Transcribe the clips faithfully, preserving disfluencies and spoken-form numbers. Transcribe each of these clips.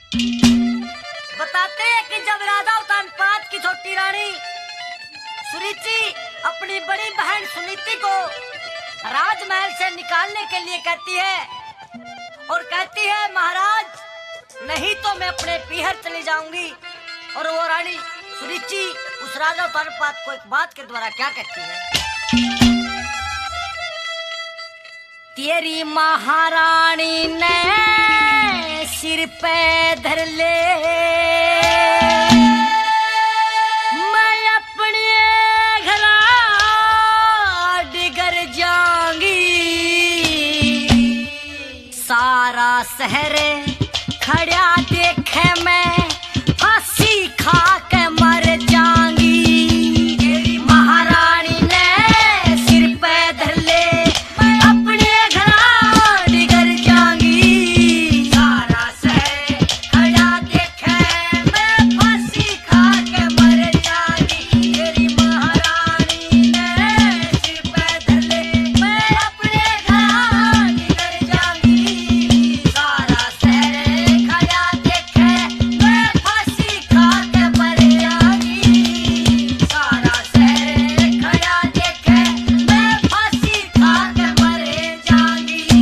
बताते हैं कि जब राजा उत्तानपाद की छोटी रानी सुरुचि अपनी बड़ी बहन सुनीति को राजमहल से निकालने के लिए कहती है और कहती है महाराज नहीं तो मैं अपने पीहर चली जाऊंगी। और वो रानी सुरुचि उस राजा उत्तानपाद को एक बात के द्वारा क्या कहती है, तेरी महारानी ने सिर पे धर ले मैं अपने घर डिगर जाऊंगी। सारा शहर खड़ा देखे मैं फांसी खा के मर जाऊंगी। तेरी महारानी ने सिर पे धर ले मैं अपने घर डिगर जाऊंगी। सारा शहर खड़ा देखे मैं फांसी खा के मर जाऊंगी। तेरी महारानी ने सिर पे धर ले मैं अपने घर डिगर जाऊंगी। सारा शहर खड़ा देखे मैं फांसी खा के मर जाऊंगी। सारा शहर खड़ा देखे मैं फांसी खा के मर जाऊंगी।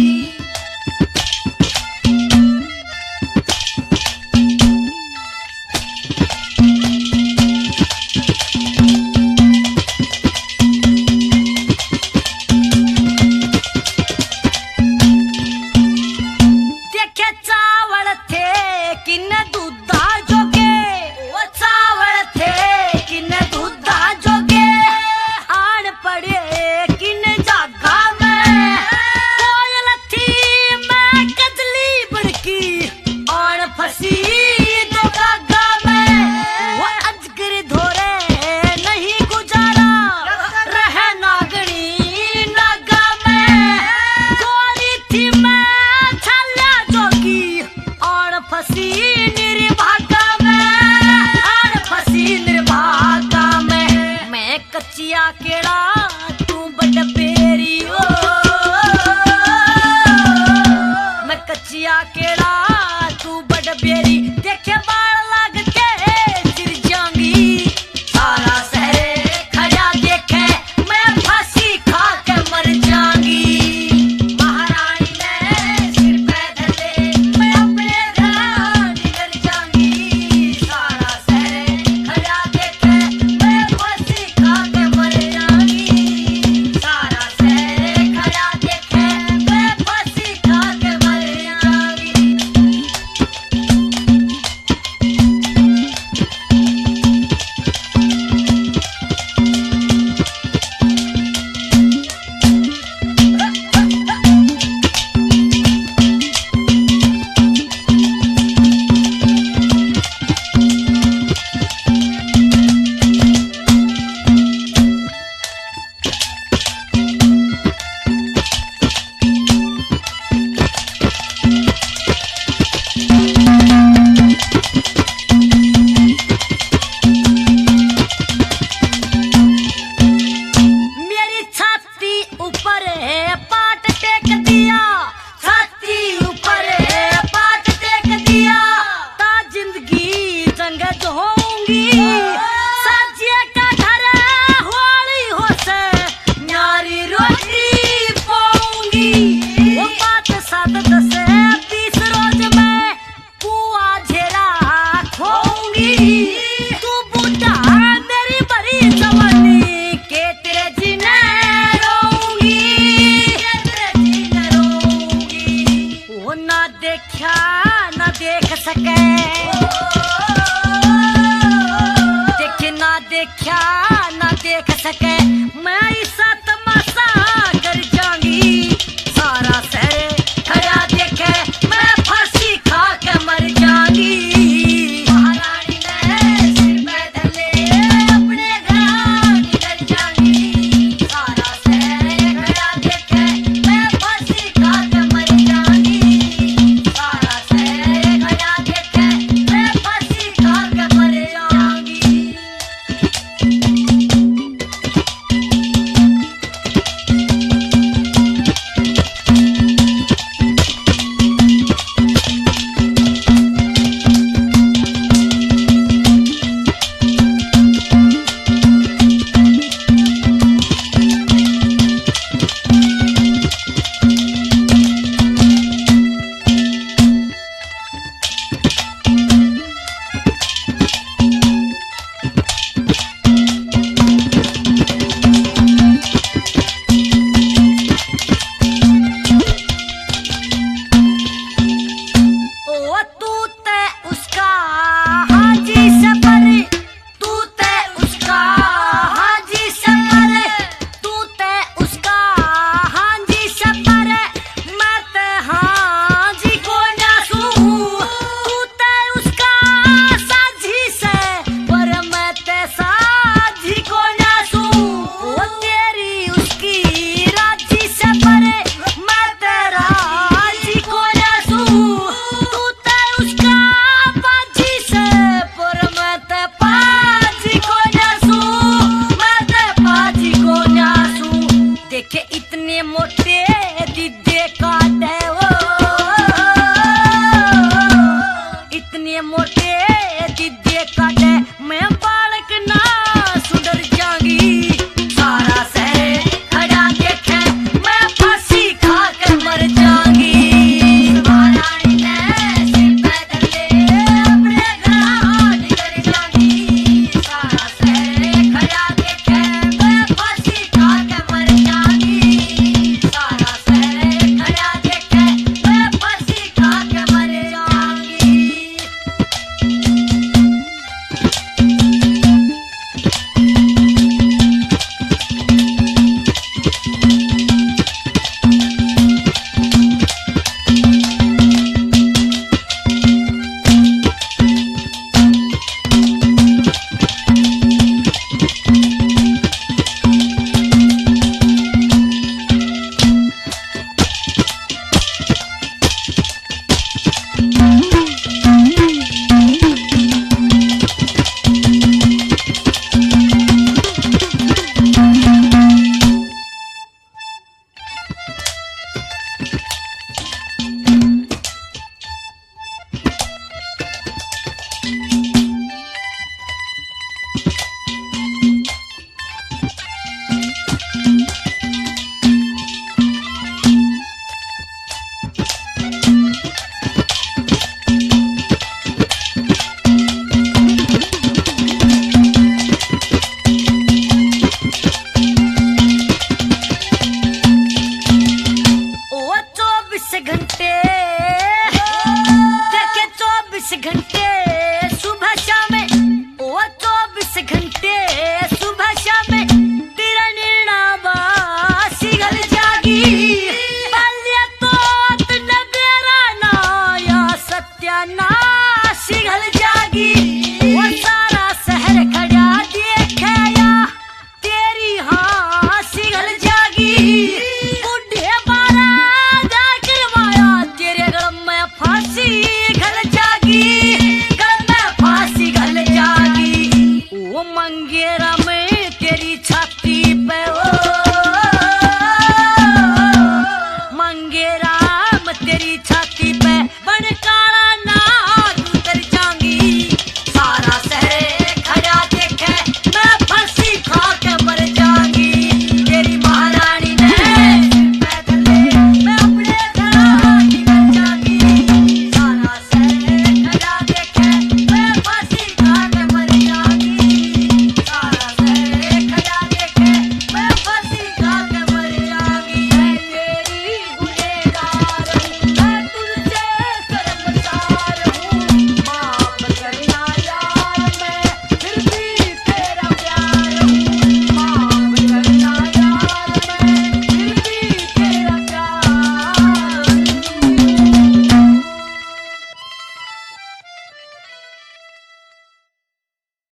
देखे चावल थे किन्ने दूधा जोगे, वो चावल थे किन्ने दूधा जोगे। आन पड़े किन्ने जागा में कोयल थी मैं कजली बड़की। आन फसी दो गागा में वो अजगर धोरे नहीं गुजारा रहे नागनी नागा में। गोरी थी मैं छाल्या जोगी और फसी निर्भागा में। और फसी निर्भागा में मैं कच्चिया केड़ा तू बड़ पेरी ओ। मैं कच्चिया केड़ा तू बड़ पेरी देखे बाल लग के सिर जाऊंगी। सारा शहर खड़ा देखे मैं फांसी खा के मर जाऊंगी। महारानी ने सिर पे धर ले मैं अपने घर निकल जाऊंगी। सारा शहर खड़ा देखे मैं फांसी खा के मर जाऊंगी। सारा शहर खड़ा देखे मैं फांसी खा के मर जाऊंगी। मेरी छाती ऊपर है पाट टेक दिया। छाती ऊपर है पाट टेक दिया ता जिंदगी जंग होंगी। साजिया का घर होली हो से न्यारी रोटी पाऊंगी। वो बात सात दस बीस रोज में कुआ झेरा खोऊंगी। तू बूढ़ा मेरी बड़ी जवानी के तेरे जीने रोऊंगी। के तेरे जीने रोऊंगी। वो ना देखा ना देख सके देखे ना देखा ना देख सके मैं ऐसा तमाशा कर जाऊंगी। सारा शहर खड़ा देखे मैं फांसी खा के मर जाऊंगी। महारानी ने सिर पे धर ले मैं अपने घर निकल जाऊंगी। सारा शहर खड़ा देखे मैं फांसी खा के मर जाऊंगी। सारा शहर खड़ा देखे मैं फांसी खा के मर जाऊंगी। इतने मोटे दीदे काटे मैं बालक ना सुधर जाऊंगी सारा शहर खड़ा देखे मैं फांसी खा कर मर जाऊंगी महारानी ने सिर पे धर ले अपने घर निकल जाऊंगी सारा शहर खड़ा देखे मैं फांसी खा कर मर जाऊंगी सारा शहर खड़ा देखे मैं फांसी खा कर मर जाऊंगी घंटे देखे चौबीस घंटे सुबह शाम ओ चौबीस घंटे सुबह शाम तेरा निर्णावा सिगल जागी बाल्य तो नगरा ना या सत्याना सिगल जागी